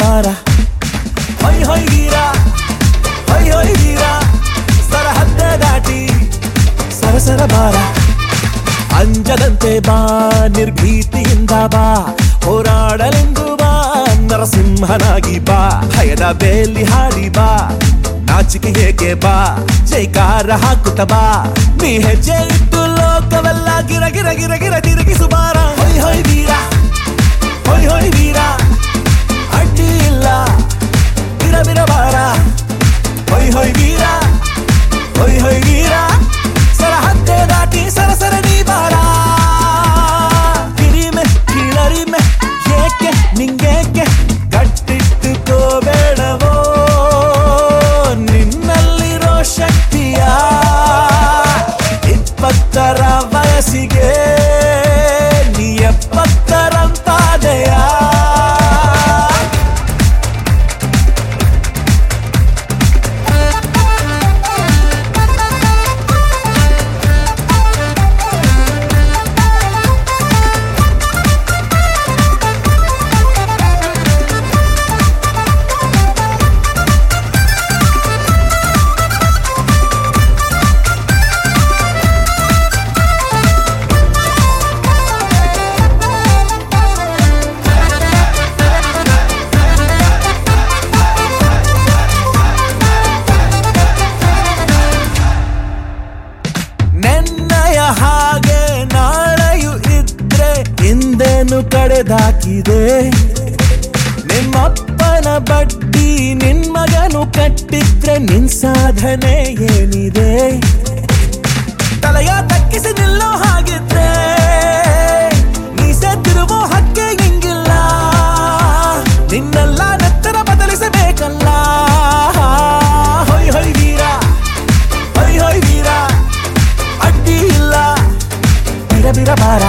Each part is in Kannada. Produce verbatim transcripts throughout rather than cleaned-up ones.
ಬಾರ ಹೊಯ್ ಹೊಯ್ ವೀರ ಹೊಯ್ ಹೊಯ್ ವೀರ ಸರಹದ್ದ ದಾಟಿ ಸರಸರ ಬಾರ ಅಂಜದಂತೆ ಬಾ ನಿರ್ಭೀತಿಯಿಂದ ಬಾ ಹೋರಾಡಲೆಂದು ಬಾ ನರಸಿಂಹನಾಗಿ ಬಾ ಭಯದ ಬೇಲಿ ಹಾರಿ ಬಾ ನಾಚಿಕೆ ಹೇಗೆ ಬಾ ಜೈಕಾರ ಹಾಕುತ್ತ ಬಾ ನೀ ಹೆಜ್ಜೆ ಇಟ್ಟು ಲೋಕವೆಲ್ಲ ಗಿರ ಗಿರ ಗಿರ ಗಿರ ತಿರುಗಿಸು ಬಾರ ಹೊಯ್ ಹೊಯ್ ವೀರ ಹೊಯ್ ಹೊಯ್ ವೀರ ಅಡ್ಡಿ ಇಲ್ಲ ಬಿರ ಬಿರ ಬಾರ ಹೊಯ್ ಹೊಯ್ ವೀರ ಹೊಯ್ ಹೊಯ್ ವೀರ ಸರಹದ್ದೆ ದಾಟಿ ಸರಸರ ನೀ ಬಾರ ಕಿರಿಮೆ ಕೀಳರಿಮೆ ಏಕೆ ನಿಂಗೇಕೆ ಗಟ್ಟಿಟ್ಟುಕೋಬೇಡವೋ ನಿನ್ನಲ್ಲಿರೋ ಶಕ್ತಿಯ ಇಪ್ಪತ್ತರ ವಯಸ್ಸಿಗೆ ನೀ ಎಪ್ಪತ್ತರಂತಾದೆಯ ಹಾಗೆ ನಾಳೆಯು ಇದ್ರೆ ಹಿಂದೇನು ಕಡೆದಾಕಿದೆ ನಿಮ್ಮಪ್ಪನ ಬಡ್ಡಿ ನಿನ್ ಮಗನು ಕಟ್ಟಿದ್ರೆ ನಿನ್ ಸಾಧನೆ ಏನಿದೆ ತಲೆಯ ತಕ್ಕಿಸಿ ನಿಲ್ಲೋ ಹಾಗಿದ್ರೆ ಮೀಸೆ ತಿರುವೋ ಹಕ್ಕೆ ಹಿಂಗಿಲ್ಲ ನಿನ್ನೆಲ್ಲ ನೆತ್ತರ ಬದಲಿಸಬೇಕಲ್ಲ ಹೊಯ್ ಹೊಯ್ ವೀರ ಹೊಯ್ ಹೊಯ್ ವೀರ ಅಡ್ಡಿ ಇಲ್ಲ ಬಿರ ಬಿರ ಬಾರ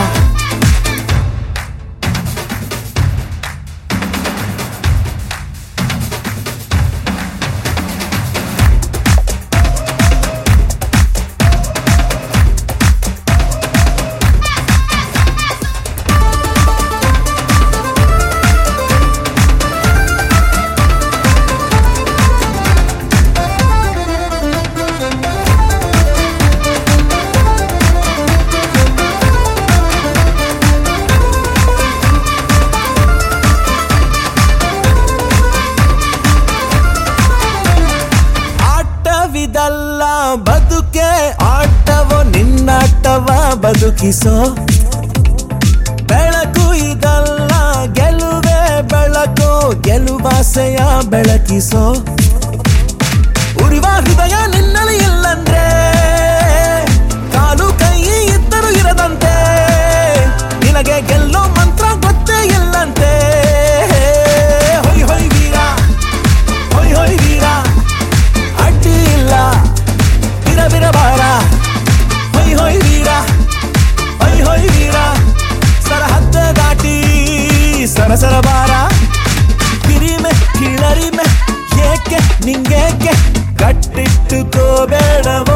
ಇದಲ್ಲ ಬದುಕೆ ಆಟವೋ ನಿನ್ನಾಟವ ಬದುಕಿಸೋ ಬೆಳಕು ಇದಲ್ಲ ಗೆಲುವೆ ಬೆಳಕು ಗೆಲುವಾಸೆಯ ಬೆಳಕಿಸೋ ಉರಿವ ಹೃದಯ ನಿನ್ನಲ್ಲಿ ಇಲ್ಲಂದ್ರೆ ಕಾಲು ಕೈ ಇದ್ದರೂ ಇರದಂತೆ ನಿನಗೆ ಗೆಲ್ಲೋ ಮಂತ್ರ ಗೊತ್ತೇ ಇಲ್ಲಂತೆ ಹೊಯ್ ಹೊಯ್ ವೀರ ಹೊಯ್ ಹೊಯ್ ವೀರ ಅಡ್ಡಿ ಇಲ್ಲ ಬಿರ ಬಿರ ಬಾರ ಹೊಯ್ ಹೊಯ್ ವೀರ ಹೊಯ್ ಹೊಯ್ ವೀರ ಸರಹದ್ದ ದಾಟಿ ಸರಸರ ಬಾರ ಕಿರಿಮೆ ಕೀಳರಿಮೆ ಏಕೆ ನಿಂಗೇಕೆ ಕಟ್ಟಿಟ್ಟುಕೋಬೇಡವ